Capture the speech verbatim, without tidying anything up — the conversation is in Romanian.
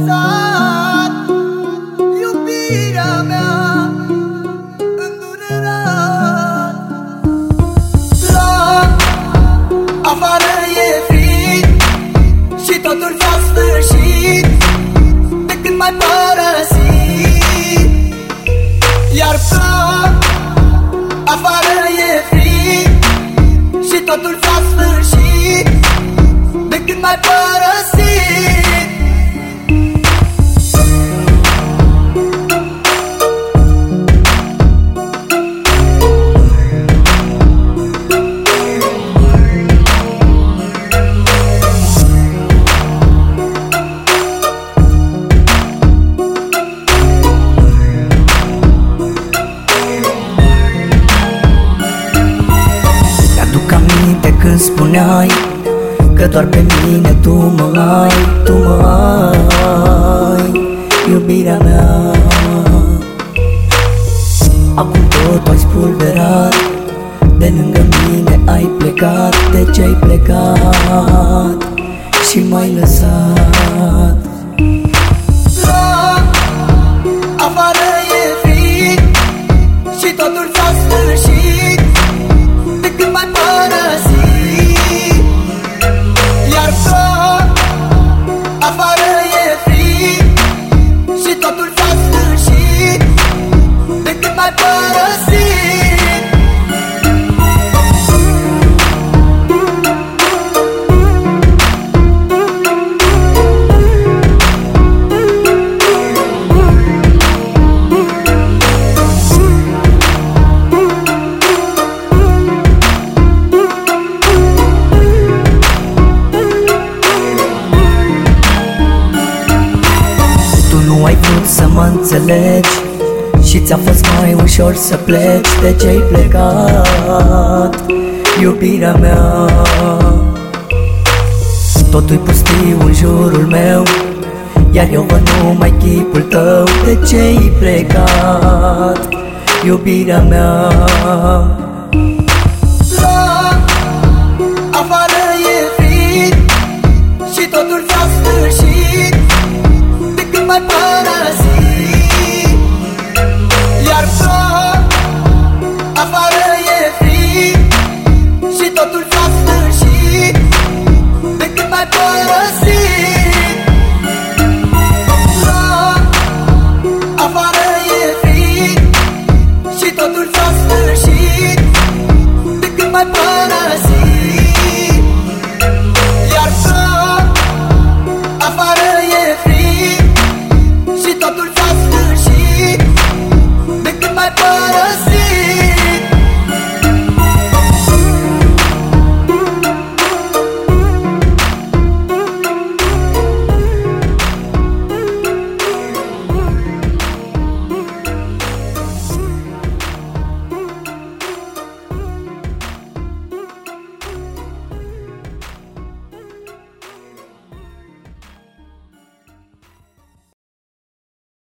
lăsat iubirea mea îndurerat. La afară e frig și totul s-a sfârșit de când m-ai părăsit. Iar ploc, afară e frig și totul s-a sfârșit de când m-ai părăsit. Când spuneai că doar pe mine tu mă ai, tu mă ai, iubirea mea. Acum tot ai spulberat, de lângă mine ai plecat. De ce ai plecat și m-ai lăsat? La afară e frig și totul s-a sfârșit de când m-ai părăsit. Iar ploc, afară e frig și totul s-a sfârșit de când m-ai părăsit. Ai vrut să mă înțelegi și ți-a fost mai ușor să pleci. De ce ai plecat, iubirea mea? Totul-i pustiu în jurul meu, iar eu văd numai chipul tău. De ce ai plecat, iubirea mea? La afară e frig și totul s-a